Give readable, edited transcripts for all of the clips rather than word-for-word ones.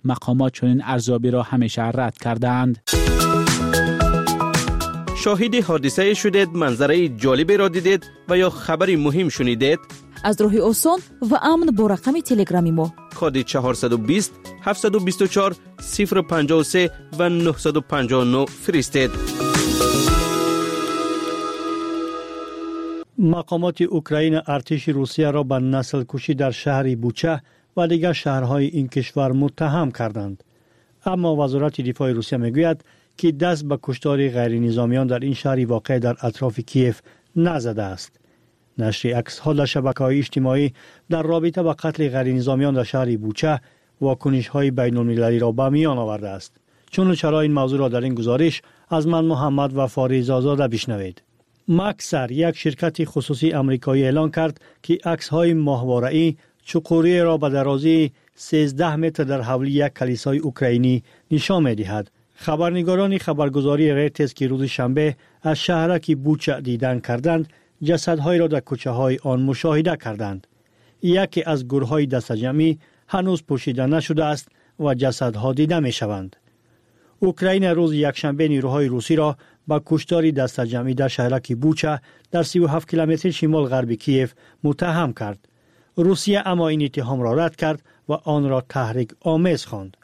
مقامات چنین ارزیابی را همیشه رد کردند. شاهد حادثه شدید، منظره جالبی را دیدید و یا خبری مهم شنیدید؟ از راه آسان و امن با رقم تلگرامی ما کد 420 724 053 و 959 فرستید. مقامات اوکراین ارتش روسیه را به نسل کشی در شهر بوچه و دیگر شهرهای این کشور متهم کردند. اما وزارت دفاع روسیه میگوید که دست به کشتار غیر نظامیان در این شهر واقع در اطراف کیف نزده است. نشر عکس‌ها در شبکه‌های اجتماعی در رابطه با قتل غیر نظامیان در شهر بوچه واکنش‌های بین‌المللی را به میان آورده است. چون چرا این موضوع را در این گزارش از من محمد و فاریز آزاده بشنوید. ماکسر یک شرکت خصوصی آمریکایی اعلان کرد که عکس‌های ماهواره‌ای چقوری را به درازی 13 متر در حوالی یک کلیسای اوکراینی نشان می‌دهد. خبرنگاران خبرگزاری ریترز که روز شنبه از شهرک بوچه دیدن کردند، جسدهای را در کوچه‌های آن مشاهده کردند. یکی از گورهای دستجمعی هنوز پوشیده نشده است و جسدها دیده می‌شوند. اوکراین روز یکشنبه نیروهای روسی را با کشتار دستجمعی در شهرک بوچه در 37 کیلومتر شمال غرب کیف متهم کرد. روسیه اما این اتهام را رد کرد و آن را تحریک آمیز خواند.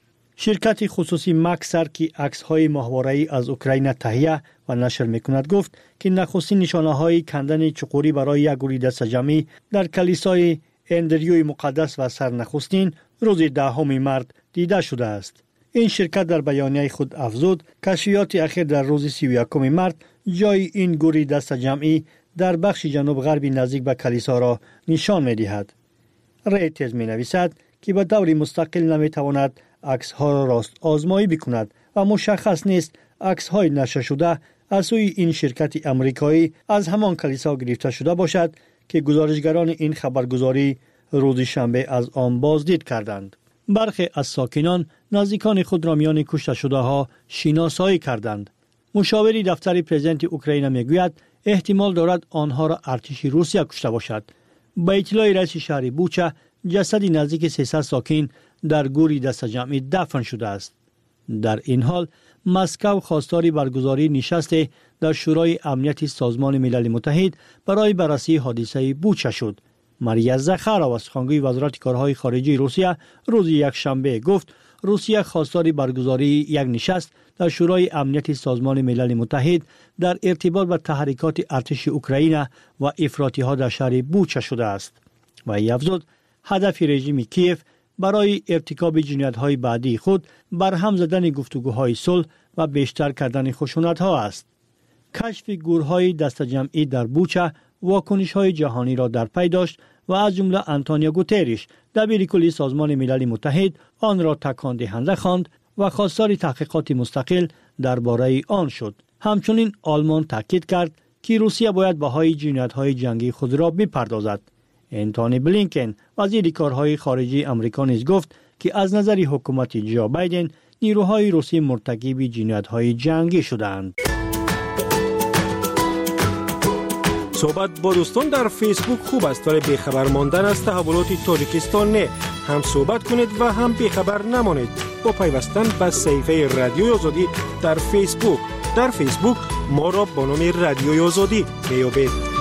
شرکت خصوصی ماکسر که عکس‌های ماهواره‌ای از اوکراین تهیه و نشر می‌کند گفت که نخستین نشانه‌های کندن چقوری برای یک گوری دستجمعی در کلیسای اندریوی مقدس و سرنخستین روز 10 مارس دیده شده است. این شرکت در بیانیه خود افزود کشفیات اخیر در روز 31 مارس جای این گوری دستجمعی در بخش جنوب غربی نزدیک به کلیسا را نشان می‌دهد. ریترز می‌نویسد که به طور مستقل نمی‌تواند عکس‌ها را راست آزمایی بکند و مشخص نیست عکس‌های نشر شده از سوی این شرکت آمریکایی از همان کلیسا گرفته شده باشد که گزارشگران این خبرگزاری روز شنبه از آن بازدید کردند. برخی از ساکنان نزدیکان خود را میان کشته شده ها شناسایی کردند. مشاوری دفتر پرزیدنت اوکراین میگوید احتمال دارد آنها را ارتش روسیه کشته باشد. با اطلاع رئیس شهر بوچه جسدی نزدیک 300 ساکن در گوری دستجمعی دفن شده است. در این حال مسکو خواستار برگزاری نشست در شورای امنیت سازمان ملل متحد برای بررسی حادثه بوچه شد. ماریا زخاروا از سخنگوی وزارت کارهای خارجه روسیه روز یکشنبه گفت روسیه خواستار برگزاری یک نشست در شورای امنیت سازمان ملل متحد در ارتباط با تحریکات ارتش اوکراین و افراطی‌ها در شهر بوچه شده است. و افزود هدف رژیم کیف برای ارتکاب جنایت‌های بعدی خود برهم زدن گفتگوهای صلح و بیشتر کردن خشونت‌ها است. کشف گورهای دستجمعی در بوچه واکنش‌های جهانی را در پی داشت و از جمله آنتونیو گوتریش دبیر کلی سازمان ملل متحد آن را تکان دهنده خواند و خواستار تحقیقات مستقل درباره آن شد. همچنین آلمان تاکید کرد که روسیه باید بهای جنایت‌های جنگی خود را بپردازد. انتونی بلینکن وزیر کارهای خارجه آمریکا نیز گفت که از نظر حکومت جو بایدن نیروهای روسی مرتکب جنایت‌های جنگی شدند. صحبت با دوستان در فیسبوک خوب است ولی بیخبر ماندن از تحولات تاجیکستان نه. هم صحبت کنید و هم بیخبر نمانید با پیوستن به صفحه رادیوی آزادی در فیسبوک. در فیسبوک ما را با نام رادیوی آزادی میابید.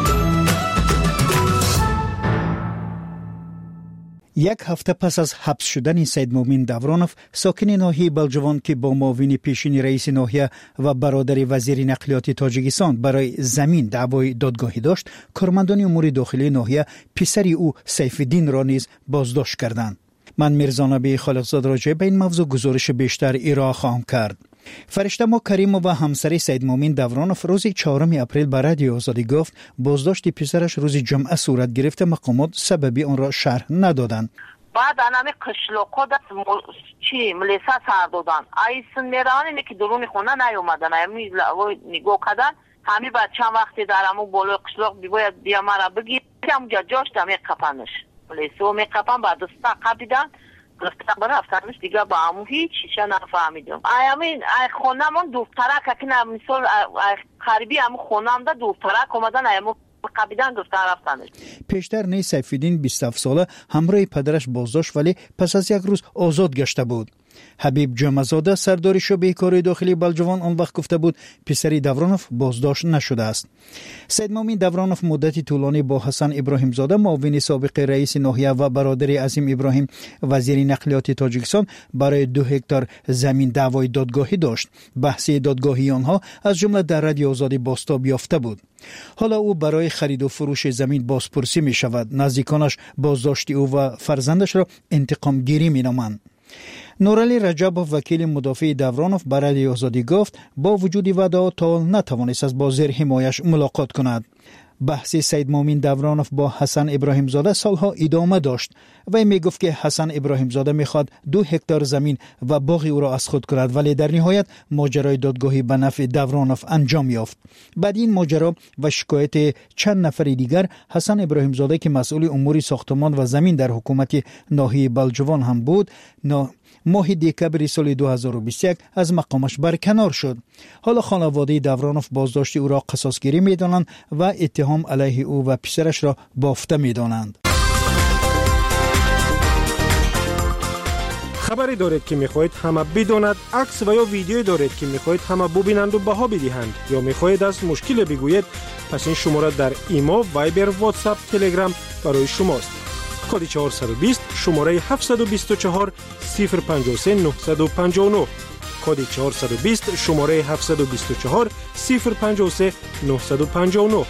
یک هفته پس از حبس شدن سید مومن دورانوف، ساکن ناحیه بلجوان که با معاون پیشین رئیس ناحیه و برادر وزیر نقلیات تاجیکستان برای زمین دعوای دادگاهی داشت، کارمندان امور داخلی ناحیه پسر او سیف‌الدین را نیز بازداشت کردند. من میرزا نبی خالقزاد راجع به این موضوع گزارش بیشتر ارائه خواهم کرد. فرشته ما کریم و همسر سید مومن دورانوف روز 4 اپریل به رادیو آزادی گفت بازداشت پسرش روز جمعه صورت گرفته، مقامات سببی آن را شرح ندادند. بعد انامی قشلوقا دا ملیسا سر دادن ایسن میران اینه که درون خونه نیومدن، همی نگاه کردن همی بعد چند وقتی در همون بالای قشلوق باید بیا مرا بگیر، همونجا جاشت همی قپنش ملیسا همی قپن بعد استقا بیدن گفتم رفتنش دیگه با همون هیچ چیزا نفهمیدم. همین خونمون دورترک که مثلا قریبی همون خونم دا دورترک اومدن همون قبیدن گفتن رفتنش. پیشتر نی سیفالدین 27 ساله همراه پدرش بازداشت ولی پس از یک روز آزاد گشته بود. حبیب جمعزاده سردار شعبه کار داخلی بلجوان آن وقت گفته بود پسری دورانوف بازداشت نشده است. سید مومن دورانوف مدتی طولانی با حسن ابراهیم زاده معاون سابق رئیس ناحیه و برادر عظیم ابراهیم وزیر نقلیات تاجیکستان برای 2 هکتار زمین دعوای دادگاهی داشت. بحث دادگاهی آنها از جمله در رادیو آزادی بازتاب یافته بود. حالا او برای خرید و فروش زمین بازپرسی می شود. نزدیکانش بازداشت او و فرزندش را انتقام گیری می نامند. نورعلی رجبوف وکیل مدافع دورانوف برای آزادی گفت با وجود وعده تا نتوانست از بازیر حمایش ملاقات کند. بحث سید مومن دورانوف با حسن ابراهیم زاده سالها ادامه داشت و می گفت که حسن ابراهیم زاده می خواد 2 هکتار زمین و باغ او را از خود کند، ولی در نهایت ماجرای دادگاهی به نفع دورانوف انجام یافت. بعد این ماجرا و شکایت چند نفر دیگر حسن ابراهیم زاده که مسئول امور ساختمان و زمین در حکومت ناحیه بلجوان هم بود ماه دکبر سال 2021 از مقامش برکنار شد. حالا خانواده دورانوف بازداشت او را قصاصگیری می دانند و اتهام علیه او و پسرش را بافته می دانند. خبری دارید که میخواهید همه بداند، عکس و یا ویدیویی دارید که میخواهید همه ببینند و بها بدهند، یا میخواهید از مشکل بگویید، پس این شماره در ایما، وایبر، واتساپ، تلگرام برای شماست. کد 420 شماره 724 053 959. کد 420 شماره 724 053 959.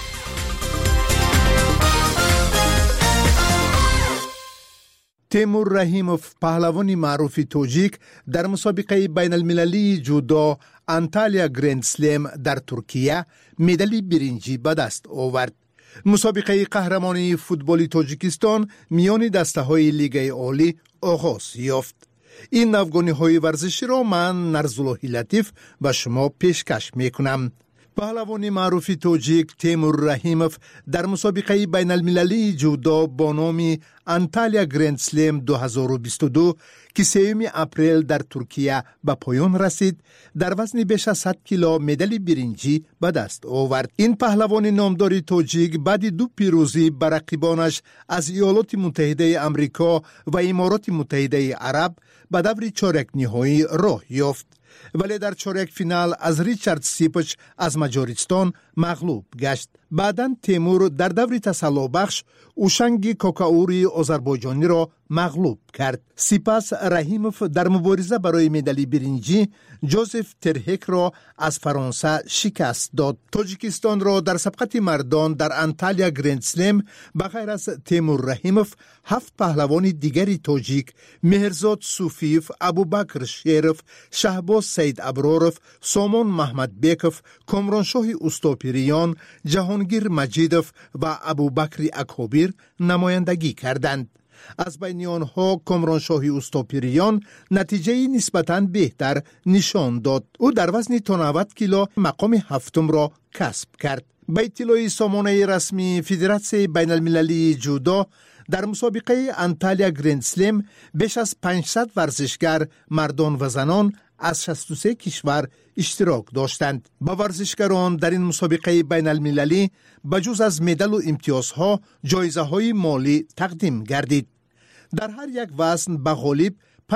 تیمور رحیموف پهلوان معروف تاجیک در مسابقه بین المللی جودو انتالیا گرند سلم در ترکیه مدال برنجی به دست آورد. مسابقه قهرمانی فوتبال تاجیکستان میان دسته‌های لیگ عالی آغاز یافت. این نوگانی‌های ورزشی را من نرزالله لطیف به شما پیشکش میکنم. پهلوان معروف تاجیک تیمور رحیموف در مسابقه بین المللی جودو با نام انتالیا گرند سلم 2022 که 3 اپریل در ترکیه به پایان رسید در وزن بیش از 100 کیلو مدال برنجی به دست آورد. این پهلوان نامدار تاجیک بعد 2 پیروزی بر رقیبانش از ایالات متحده آمریکا و امارات متحده عرب به دور چهارک نهایی راه یافت، ولی در چهارک فینال از ریچارد سیپچ از مجارستان مغلوب گشت. بعداً تیمور در دور تسلی بخش اوشنگ کوکاوری آذربایجانی را مغلوب کرد. سپس رحیموف در مبارزه برای مدال برنجی جوزف ترهک را از فرانسه شکست داد. تاجیکستان را در سبقت مردان در انتالیا گرند سلم بغیر از تیمور رحیموف 7 پهلوان دیگری تاجیک مهرزاد صوفیف، ابوبکر شیرف، شهباز سید ابراروف، سامان محمد بیکوف، کامرانشاه اوستاپیریان، جهانگیر مجیدوف و ابوبکر اکابیر نمایندگی کردند. از بین آنها کامرانشاه اوستاپیریان نتیجه نسبتاً بهتر نشان داد. او در وزن تا 90 کیلو مقام 7 را کسب کرد. به اطلاع سامانه رسمی فدراسیون بین المللی جودو در مسابقه انتالیا گرند سلم بیش از 500 ورزشگر مردان و زنان از 63 کشور اشتراک داشتند. با ورزشگران در این مسابقه بین المللی بجز از مدال و امتیازها جایزه های مالی تقدیم گردید. در هر یک وزن به غالب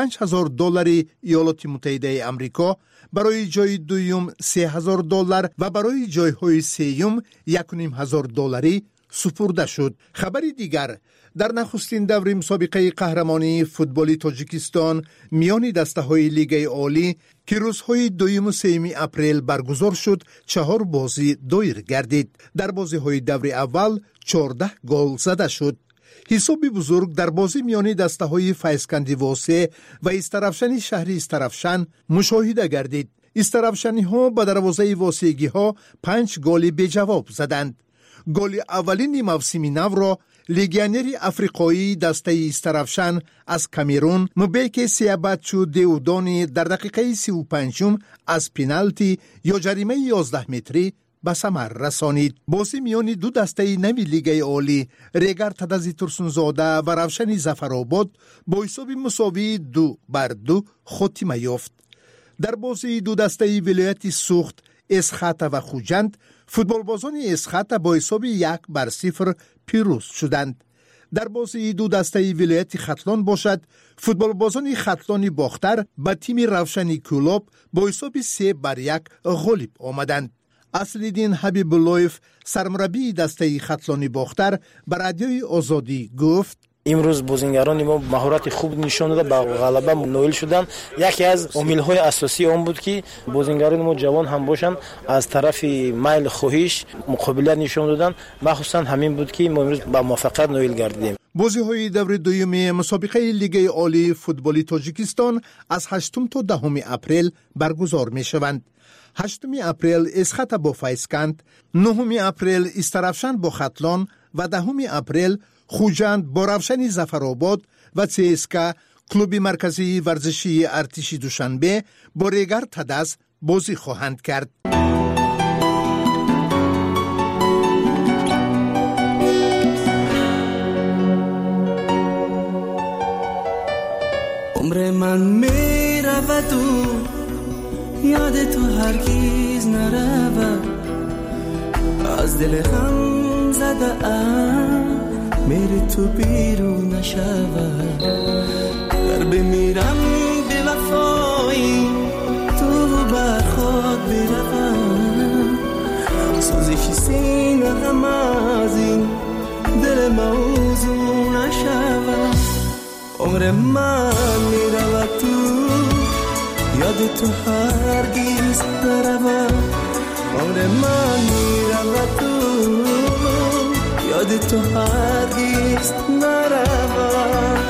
$5,000 ایالات متحده آمریکا، برای جای دوم $3,000 و برای جایهای سوم $1,500 سپرده شد. خبری دیگر، در نخستین دور مسابقه قهرمانی فوتبال تاجیکستان میان دسته‌های لیگ عالی که روزهای 2 و 3 اپریل برگزار شد 4 بازی دایر گردید. در بازی‌های دور اول 14 گل زده شد. حساب بزرگ در بازی میان دسته‌های فیضکندی واسه و استرافشانی شهری استرافشان مشاهده گردید. استرافشانی‌ها به دروازه واسگی‌ها 5 گل به جواب زدند. گل اولین موسم نو را لیگیونر افریقایی دسته استرافشان از کامرون مبیک سیاباتچو دیودانی در دقیقه 35 از پنالتی یا جریمه 11 متری به ثمر رسانید. بازی میان دو دسته نوی لیگ عالی ریگر تدزی ترسونزاده و روشن ظفرآباد با حساب مساوی 2-2 خاتمه یافت. در بازی دو دسته ولایت سوخت اسخاتا و خوجند فوتبالبازان اسخاتا با حساب 1-0 پیروز شدند. در بازی دو دسته ولایت ختلان باشد فوتبالبازان ختلان باختر به تیم روشنی کلوب با حساب 3-1 غالب آمدند. اصل‌الدین حبیب اللهیف سرمربی دسته ختلانی باختر بر رادیوی آزادی گفت امروز بازیگران ما مهارت خوب نشان داده به غلبه نائل شدن. یکی از عامل‌های اساسی اون بود که بازیگران ما جوان هم باشن از طرف میل خواهش مقابله نشان دادن، مخصوصا همین بود که ما امروز به موفقیت نائل گردیدیم. بازی‌های دور دوم مسابقه لیگ عالی فوتبال تاجیکستان از 8 تا 10 اپریل برگزار می‌شوند. 8 اپریل اسخاتا با فیسکند، 9 اپریل استرافشان با ختلان و 10 اپریل خوجند با روشن ظفرآباد و CSKA کلوب مرکزی ورزشی ارتش دوشنبه با ریگر تدس بازی خواهند کرد. عمر من می رود و یاد تو هرگز نرود، از دل غم زده ام میری تو بیرون نشود. در بمیرم به وفایی تو بر خود بروم، سوزش سینه غم از این دل موضوع نشود. عمر من میرود تو یاد تو هرگز نرود، عمر من میرود تو یاد تو هرگز نرود.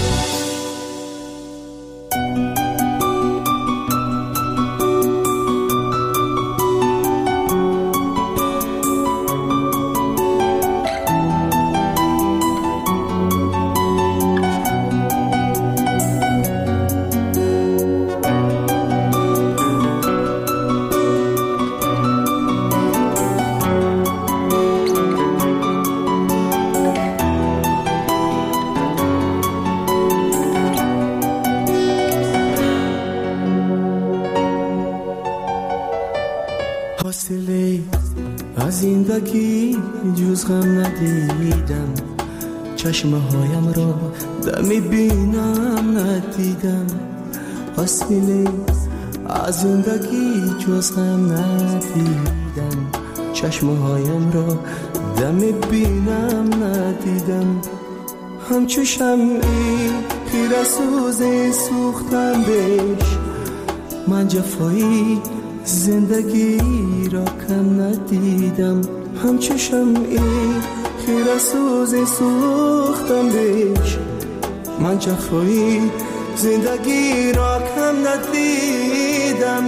حاصله از زندگی جز غم ندیدم، چشمهایم را دمی بینم ندیدم. حاصله از زندگی جز غم ندیدم، چشمهایم را دمی بینم ندیدم. همچو شمعی خیره سوز سوختم بهش، من جفایی زندگی را کم ندیدم. همچو شمعی خیره سوز سوختم بهش، من جفایی زندگی را کم ندیدم.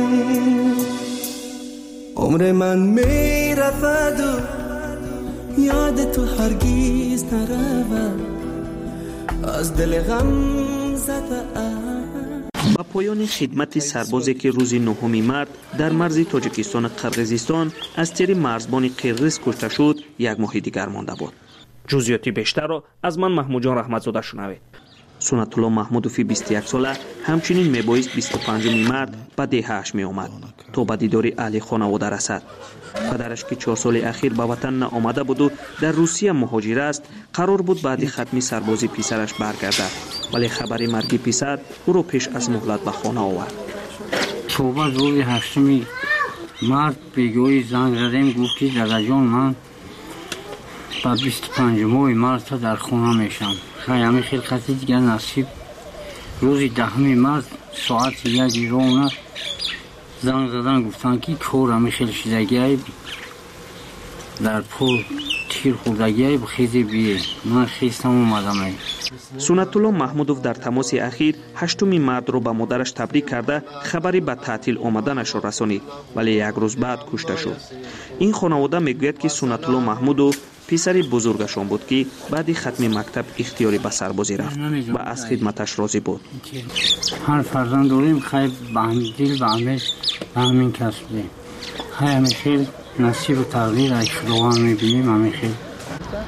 عمر من می رود و یاد تو هرگز نرود، از دل غم زده با پایان خدمت سربازی که روز 9 مارس در مرز تاجیکستان و قرقیزستان از طریق مرزبان قرقیز کشته شد، یک ماه دیگر مانده بود. جزئیات بیشتر را از من محمود جان رحمتزاده شنوید. سنت الله محمودوفی 21 ساله همچنین میبایست 25 مارس به دهه‌اش می آمد تا به دیدار اهل خانواده رسد. پدرش که 4 سال اخیر به وطن نآمده بود و در روسیه مهاجر است، قرار بود بعد ختم سربازی پسرش برگردد، ولی خبر مرگ پسر او را پیش از مهلت به خانه آورد. صبح روز 8 مارس بیگوی زنگ زدیم، گفت که دادا جان من با 25 مارس در خانه میشم. خیلی خیلی دیگر نصیب روز 10 مارس ساعت 1 رونه زنگ زدن، گفتن که کورم خیلی شدگی در پول تیر خوردگی بخیزی بیه. من خیستم اومدم. سنت الله محمودوف در تماس اخیر 8 مارس را به مادرش تبریک کرده خبری به تعطیل آمدنش را رسانید، ولی یک روز بعد کشته شد. این خانواده میگوید که سنت الله محمودوف پسری بزرگشان بود که بعد ختم مکتب اختیاری به سربازی رفت و از خدمتش راضی بود. هر فرزند داریم خیلی به همین دل به همین کسب دیم. خیلی نصیب و تقدیر از خداوند میبینیم. همین خیلی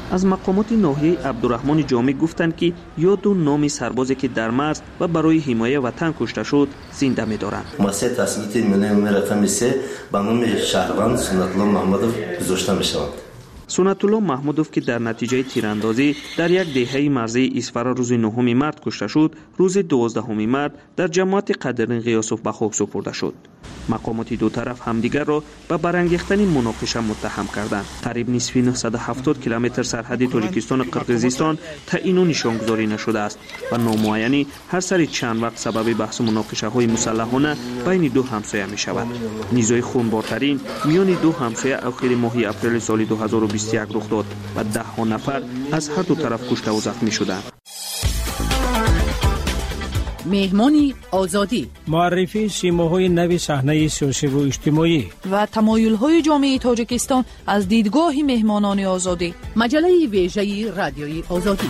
از مقامات ناحیه عبدالرحمن جامع گفتند که یاد و نام سربازی که در مرز و برای حمایت وطن کشته شد زنده می‌دارند. مؤسسه تسلیت میلیون رقم 3 به نام شهروند سنت الله محمدوف گذاشته می‌شود. سنت الله محمودوف که در نتیجه تیراندازی در یک دهه مرزی اسفر روز 9 مارس کشته شد، روز 12 مارس در جماعت قدرین غیاسوف به خاک سپرده شد. مقامات دو طرف همدیگر را به برانگیختن مناقشه متهم کردند. قریب نصف 970 کیلومتر سرحد تاجیکستان و قرقیزستان تعیین و نشانگذاری نشده است و نامعینی هر سری چند وقت سبب بحث و مناقشه های مسلحانه بین دو همسایه می شود. نیزای خونبارترین میان دو همسایه اخیر ماه اپریل سال 2021 رخ داد و 10 نفر از هر دو طرف کشته و زخمی شدند. مهمانی آزادی، معرفی سیماهای نو صحنه سیاسی و اجتماعی و تمایل‌های جامعه تاجیکستان از دیدگاه مهمانان آزادی. مجله ویژه رادیوی آزادی.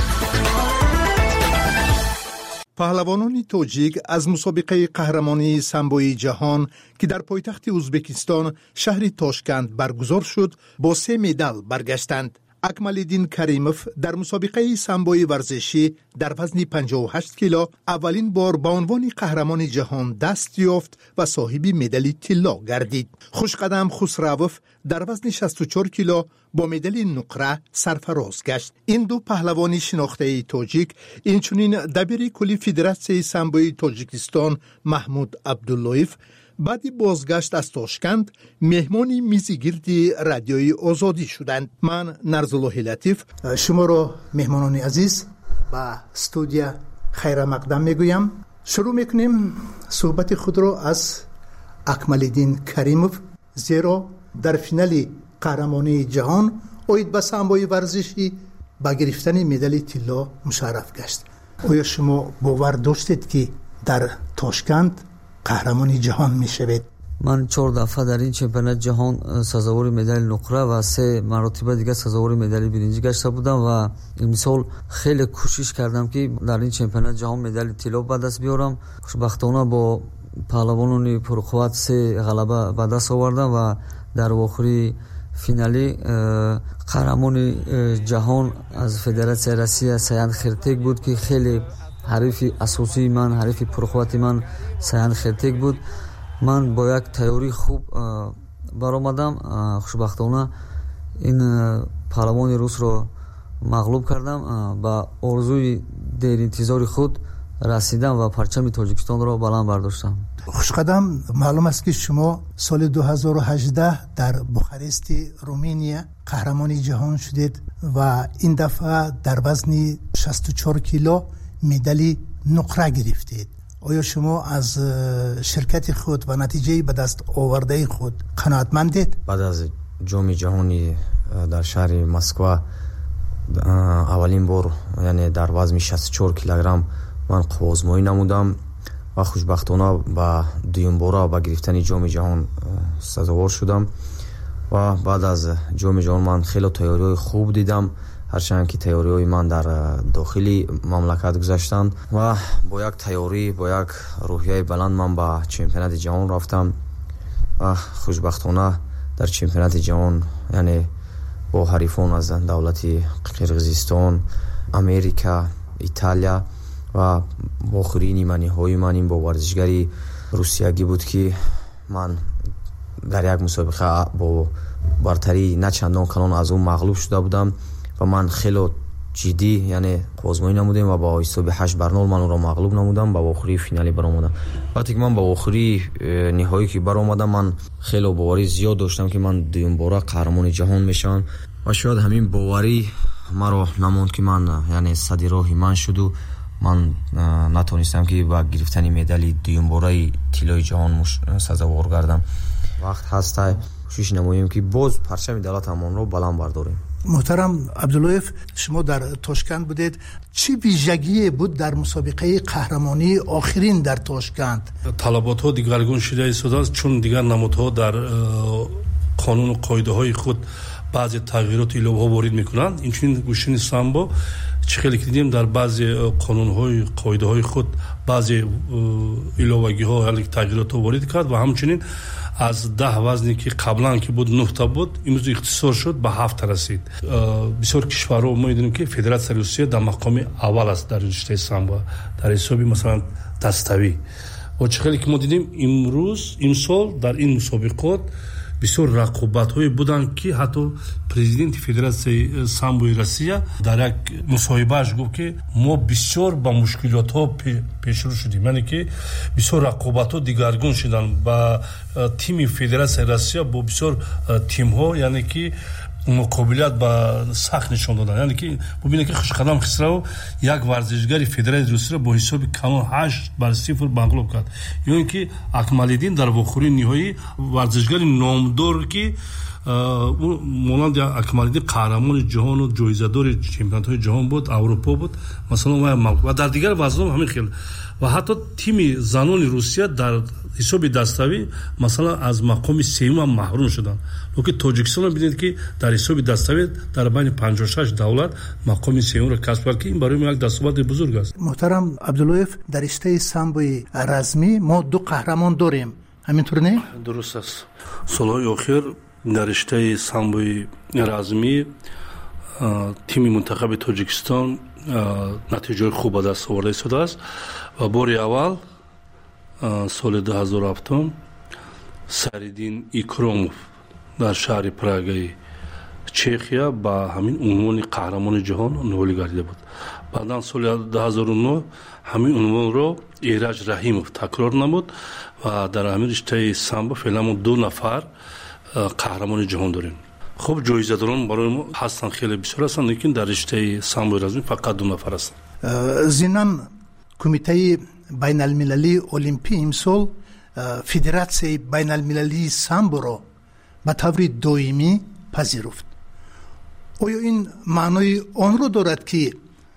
پهلوانان تاجیک از مسابقه قهرمانی سامبوی جهان که در پایتخت ازبکستان شهر تاشکند برگزار شد با 3 مدال برگشتند. اکمالالدین کریموف در مسابقه سامبوی ورزشی در وزن 58 کیلو اولین بار به عنوان قهرمان جهان دست یافت و صاحب مدال طلا گردید. خوشقدم خسروف در وزن 64 کیلو با مدال نقره سرفراز گشت. این دو پهلوان شناخته تاجیک اینچنین دبیر کلی فدراسیون سامبوی تاجیکستان محمود عبداللهیف بعد بازگشت از تاشکند مهمانی میزگیردی رادیوی آزادی شدند. من نرزالله لطیف شما را مهمانان عزیز با استودیو خیر مقدم میگویم. شروع میکنیم صحبت خود را از اکمالالدین کریموف، زیرا در فینال قهرمانی جهان اوید به سامبوی ورزشی با گرفتن مدال طلا مشرف گشت. آیا شما باور داشتید که در تاشکند قهرمانی جهان می شود؟ من 4 دفعه در این چمپیونات جهان سزاوار مدال نقره و 3 مرتبه دیگه سزاوار مدال برنجی گشته بودم و امسال خیلی کوشش کردم که در این چمپیونات جهان مدال طلا به دست بیارم. خوشبختانه با پهلوانان پرقوت 3 غلبه به دست آوردم و در آخری فینالی قهرمان جهان از فدراسیون روسیه سیان خرتک بود که خیلی حریف اساسی من، حریف پرقوت من سیان خرتک بود. من با یک تیاری خوب برآمدم. خوشبختانه این پهلوان روس رو مغلوب کردم. با آرزوی دیر انتظار خود رسیدم و پرچم تاجیکستان را بلند برداشتم. خوشقدم، معلوم است که شما سال 2018 در بوخارست رومانیا قهرمان جهان شدید و این دفعه در وزن 64 کیلو مدال نقره گرفتید. آیا شما از شرکت خود و نتیجه به دست آورده خود قناعتمندید؟ بعد از جام جهانی در شهر مسکو اولین بار یعنی در وزن 64 کیلوگرم من قوازمایی نمودم و خوشبختانه با دوم بار با گرفتن جام جهان سزاوار شدم و بعد از جام جهان من خیلی تیاری‌های خوب دیدم، هرچند که تیاری‌های من در داخلی مملکت گذشتند و با یک تیاری با یک روحیه بلند من به چمپیونات جهان رفتم و خوشبختانه در چمپیونات جهان یعنی با حریفان از دولت قرقیزستان، امریکا، ایتالیا و با آخرین نیمه‌نهایی من این با ورزشگری روسیایی بود که من در یک مسابقه با برتری نه چندان کلان از اون مغلوب شده بودم و من خیلی جدی یعنی قوازمایی نمودم و با حساب 8-0 من اون را مغلوب نمودم و با آخری فینالی برآمدم. وقتی که من با آخری نهایی که برآمدم من خیلی باوری زیاد داشتم که من دوم بار قهرمان جهان میشم و شاید همین باوری مرا نموند که من یعنی صدی راهی من شد و من نتونستم که با گرفتن مدال دوم باره طلای جهان سزاوار گردم. وقت هست کوشش نماییم که باز پرچم دولتمان رو بلند برداریم. محترم عبداللهیف، شما در تاشکند بودید، چی ویژگی بود در مسابقه قهرمانی آخرین در تاشکند؟ طلبات ها دیگرگون شده است چون دیگر نمادها در قانون و قاعده های خود بعضی تغییرات ایلوها وارد میکنند. اینچنین گوشین سامبو چه خیلی که دیدیم در بعضی قانون‌های قاعده‌های خود بعضی ایلوگی‌ها یا تغییرات وارد کرد و همچنین از 10 وزنی که قبلا که بود 9 تا بود امروز اختصار شد به 7 تا رسید. بسیار کشورها ما می‌دونیم که فدراسیون روسیه در مقام اول است در رشته سامبو در حساب مثلا دستاوی و چه خیلی که ما دیدیم امروز امسال در این مسابقات بسیار رقابت‌های بودن که حتی پرزیدنت فدراسیون سامبوی روسیه در یک مصاحبه‌اش گفت که ما بسیار با مشکلات‌ها پیش رو شدیم، یعنی که بسیار رقابت‌ها دیگرگون شدن با تیم فدراسیون روسیه با بسیار تیم‌ها، یعنی که مقابلت با سخت نشون دادن. یعنی که ببینید که خوشقدم خسرو یک ورزشگری فدراسیون روسیه با حساب کانون 8-0 مغلوب کرد. یا اینکه اکمالدین در واخوری نهایی ورزشگری نامدار که مانند اکمالدین قهرمان جهان و جایزه‌دار چمپیونات‌های جهان بود، اروپا بود مثلا و در دیگر وزن‌ها همین خیلی و حتی تیم زنان روسیه در حساب دستاوی مثلا از مقام سوم محروم شدن. لیکن تاجیکستان ببینید که در حساب دستاوی در بین 56 دولت مقام سوم را کسب کرد که این برای ما یک دستاورد بزرگ است. محترم عبداللطیف، در رشته سامبوی رزمی ما 2 قهرمان داریم، همینطور نه؟ درست است. سالهای اخیر در رشته سامبوی رزمی تیم منتخب تاجیکستان نتیجه خوب به دست آورده شده است و باری اول سال 2007 سریدین ایکروموف در شهر پراگای چخیا با همین عنوان قهرمان جهان نولی گردیده بود. بعداً سال 2009 همین عنوان رو ایرج رحیموف تکرار نمود و در همین رشته سامبو فعلا ما 2 نفر قهرمان جهان داریم. خب جایزه داران برای ما هستن خیلی بسیار هستن، لیکن در رشته سامبو رزمی فقط 2 نفر هستن. ضمناً کمیته بین المللی المپی امسال فدراسیون بین المللی سامبو را به طور دائمی پذیرفت. آیا این معنای آن رو دارد که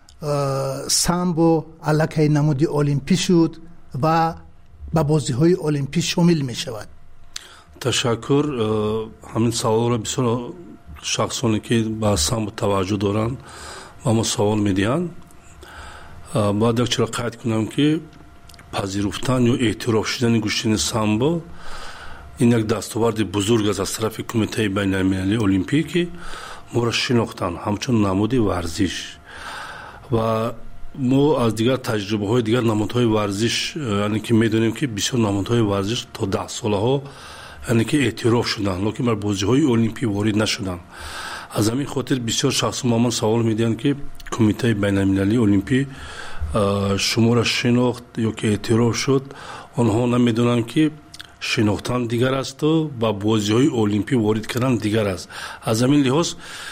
سامبو علاقه نماد المپی شد و به بازی‌های المپی شامل می شود؟ تشکر. همین سوال را بسیار شخصانی که به سامبو توجه دارند و ما سوال می‌دهند. باید یک چرا قید کنم که پذیرفتن یا اعتراف شدن گوشتن سامبو این یک دستاورد بزرگ است از طرف کمیته بین المللی المپی که ما را شناختن همچون نماد ورزش و ما از دیگر تجربه های دیگر نمادهای ورزش یعنی که میدونیم که بسیار نمادهای ورزش تا 10 ساله ها یعنی که اعتراف شدن لیکن بر بازی های المپی وارد نشدن. از همین خاطر بسیار شخصا ما سوال میدن که کمیته بین المللی المپی شما را شناخت یا که اعتراف شد، آنها نمیدونن که شناختن دیگر است و با بازی های المپی وارد کردن دیگر است. از همین لحاظ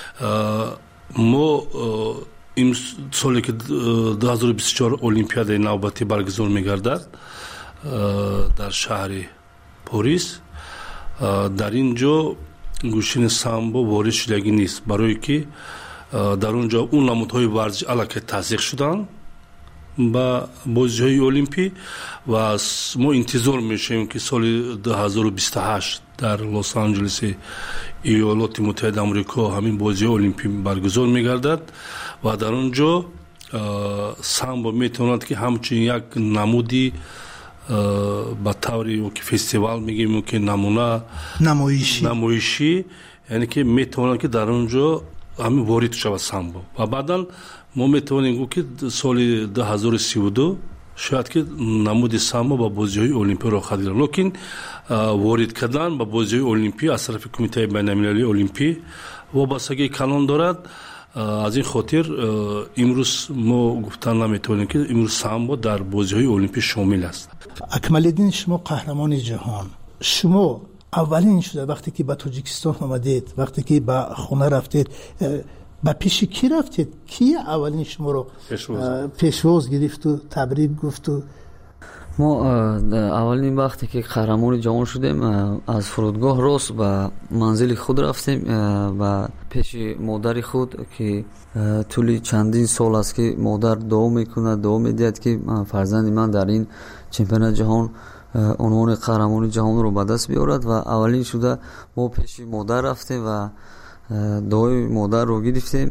ما این سالی که 2024 المپیاد نوبتی برگزار میگردد در شهر پاریس، در اینجا گوشین سامبو وارد شدگی نیست برای که در اونجا اون نمادهای ورزش علاقه تصدیق شدن با بازی‌های المپی و ما انتظار میشیم که سال 2028 در لس آنجلس ایالات متحده آمریکا همین بازی المپی برگزار میگردد و در اونجا سامبو میتواند که همچنین یک نمودی با طوری که فستیوال میگیم که نمونه نمایشی یعنی که میتواند که در اونجا همین وارد شود سامبو و بعداً ما میتوانیم که سال 2032 شاید که نمود سامبو با بازی‌های المپی را خواهد گرفت، لیکن وارد کردن با بازی‌های المپی از طرف کمیته بین المللی المپی وابستگی کلان دارد. از این خاطر امروز ما گفتن نمیتونیم که امروز سامبو در بازی‌های المپی شامل است. اکمالدین، شما قهرمان جهان، شما اولین شده وقتی که به تاجیکستان آمدید، وقتی که به خونه رفتید، با پیش کی رفتید؟ کی اولین شما رو پیشواز گرفت و تبریک گفت؟ ما اولین وقتی که قهرمان جهان شدیم از فرودگاه راست به منزل خود رفتیم و پیش مادر خود که طول چندین سال است که مادر دعا میکنه، دعا میدهد که فرزند من در این چمپیونات جهان عنوان قهرمان جهان رو به دست بیارد و اولین شده ما پیش مادر رفتیم و دعای مادر رو گرفتیم.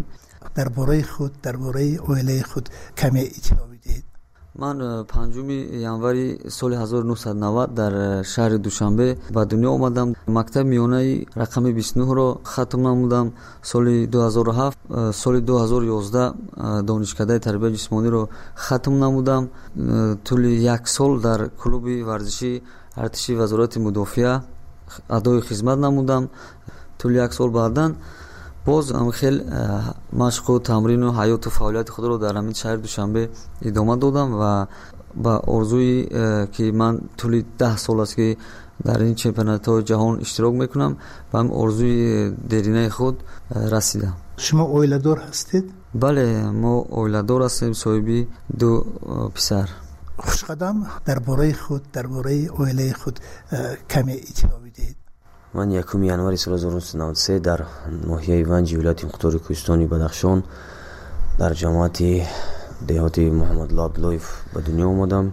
درباره خود درباره اویله خود کمی اطلاع بدید. من 5 январи соли 1990 дар шаҳри Душанбе ба дунё омадам. Мактаби миёнаи рақами 29-ро хатм намудам. Соли 2007, соли 2011 донишкадаи тарбияи ҷисмониро хатм намудам. тӯли 1 сол дар клуби варзиши артиши вазорати мудофиа адои хизмат намудам. тӯли 1 сол баъдан боз хел машқу тамрину ҳаёту фаъолияти худро дар ҳамин шаҳри Душанбе идома додам ва ба орзуи ки ман тӯли 10 сол аст ки дар ин чемпионатҳои ҷаҳон иштирок мекунам ба ҳамин орзуи деринаи худ расидам. шумо оиладор ҳастед? бале, мо оиладор ҳастем, соҳиби 2 писар. хушқадам, дарбораи худ дарбораи оилаи худ каме иттилоъ бидиҳед. من 1 январи соли 1993 дар ноҳияи Ванҷи вилояти Мухтори Кӯҳистони Бадахшон дар ҷамоати деҳоти Муҳаммадулло Абдуллоев ба дунё омадам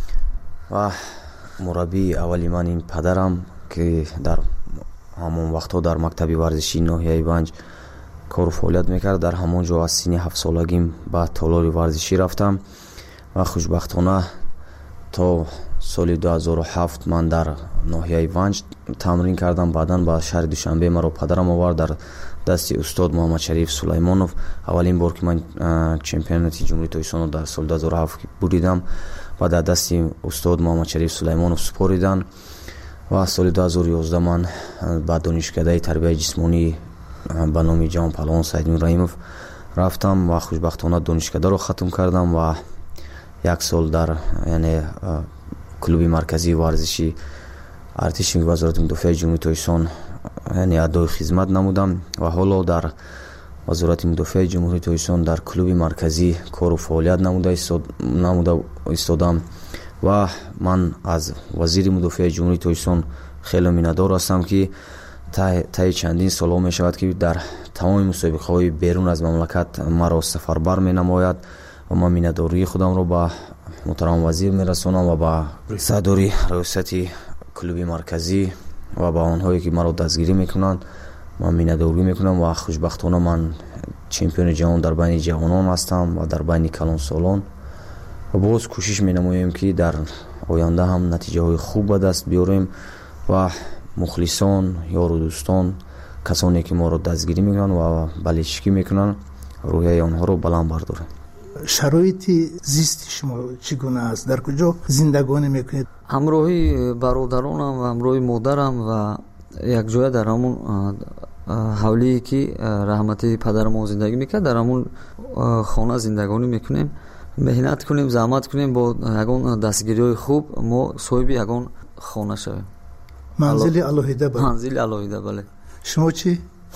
ва мураббии аввали ман ин падарам ки дар ҳамон вақтҳо дар мактаби варзишии ноҳияи Ванҷ кору фаъолият мекард. дар ҳамон ҷо аз синни 7 солагим ба толори варзишӣ рафтам ва хушбахтона то соли 2007 ман дар ноҳияи Ванҷ тамрин кардам. баъдан ба шаҳри Душанбе маро падарам овард дар дасти устод Муҳаммадшариф Сулаймонов. аввалин бор ки ман чемпионати ҷумҳурии Тоҷикистонро дар соли 2007 буридам ва дар дасти устод Муҳаммадшариф Сулаймонов супоридан ва соли 2011 ман ба донишкадаи тарбияи ҷисмонӣ ба номи ҷавон паҳлавон Саидмин Раимов рафтам ва хушбахтона донишкадаро хатм кардам ва 1 сол дар яъне клуби марказии варзиши артиши вазорати мудофиаи ҷумҳурии Тоҷикистон яъне адои хизмат намудам ва ҳоло дар вазорати мудофиаи ҷумҳурии Тоҷикистон дар клуби марказӣ кору фаъолият намуда истодам ва ман аз вазири мудофиаи ҷумҳурии Тоҷикистон хеле миннатдор ҳастам ки таи чандин солҳо мешавад ки дар тамоми мусобиқаҳои берун аз мамлакат маро сафарбар менамояд ва ман миннатдории худамро ба муҳтарам вазир мерасонам ва ба садори раёсати клуби марказӣ ва ба онҳое ки маро дастгирӣ мекунанд ман миннатдорӣ мекунам ва хушбахтона ман чемпиони ҷаҳон дар байни ҷавонон ҳастам ва дар байни калонсолон ва боз кӯшиш менамоем ки дар оянда ҳам натиҷаҳои хуб ба даст биёрем ва мухлисон ёру дӯстон касоне ки моро дастгирӣ мекунанд ва баличкӣ мекунанд рӯҳияи онҳоро баланд бардорем. шароити зисти шумо чӣ гуна аст? дар куҷо зиндагонӣ мекунед? ҳамроҳи бародаронам ва ҳамроҳи модарам ва якҷоя дар ҳамон ҳавлие ки раҳмати падармо зиндагӣ мекард дар ҳамон хона зиндагонӣ мекунем. меҳнат кунем, заҳмат кунем, бо ягон дастгириҳои хуб мо соҳиби ягон хона шавем. манзили алоҳида? манзили алоҳида, бале. шумо чӣ?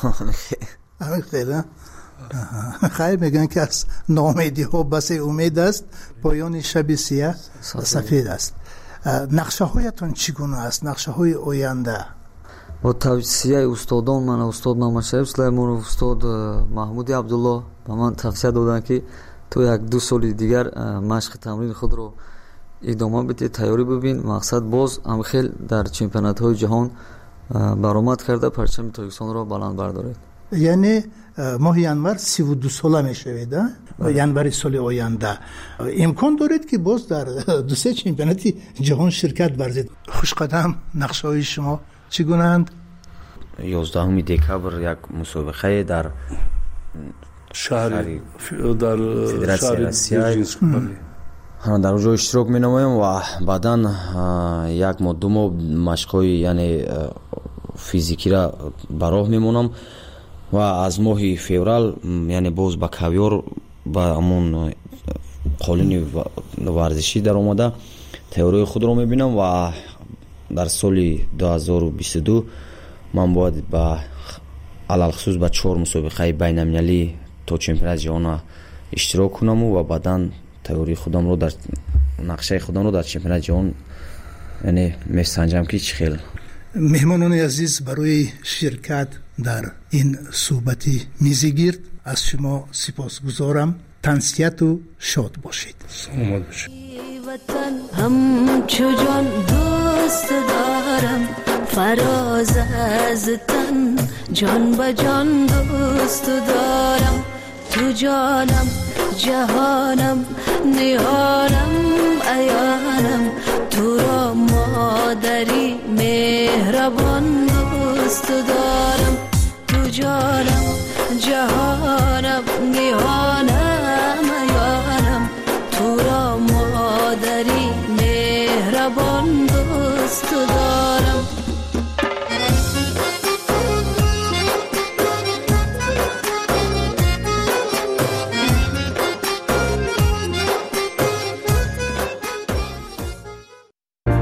خیر میگن که از ناامیدی ها بس امید است، پایان شب سیاه سفید است. نقشه هایتون چگونه است؟ نقشه های آینده؟ با توصیه استادان من، استاد محمدشریف سلیمانов، استاد محمود عبدالله به من توصیه دادن که تو 1-2 سال دیگر مشق تمرین خود رو ادامه بده، تیاری ببین. مقصد باز هم خیلی در چمپیونات های جهان برآمد کرده، پرچم تاجیکستان رو بلند بردارید. یعنی ماه ینور 32 ساله میشوید؟ ینوری سال آینده امکان دارید که باز در 2-3 چمپیونات جهان شرکت ورزید. خوشقدم، نقشه های شما چگونه اند؟ 11 دکامبر یک مسابقه در شهری در فدراسیون آسیا در اونجا اشتراک می‌نمایم و بعداً 1 ماه 2 ماه مشق‌های یعنی فیزیکی را براه میمونم و از ماه فوریه یعنی باز با کاویار با همون قالین ورزشی در اومده تئوری خود رو میبینم و در سال 2022 من باید با علل خصوص با 4 مسابقه بین‌المللی تا چمپیونات جهان اشتراک کنم و بعداً تئوری خودم رو در نقشه خودم رو در چمپیونات جهان یعنی میسنجم که چه خیلی. مهمانان عزیز، برای شرکت در این صحبت میزگیرد از شما سپاسگزارم. تنسیت و شاد باشید. سلامت باشید. وطن همچو جان دوست دارم، فراز از تن جان به جان دوست دارم. تو جانم جهانم نهانم عیانم تو را مادری مهربان دوست دارم تو جانم جهانم نهانم عیانم تو را مادری مهربان دوست دارم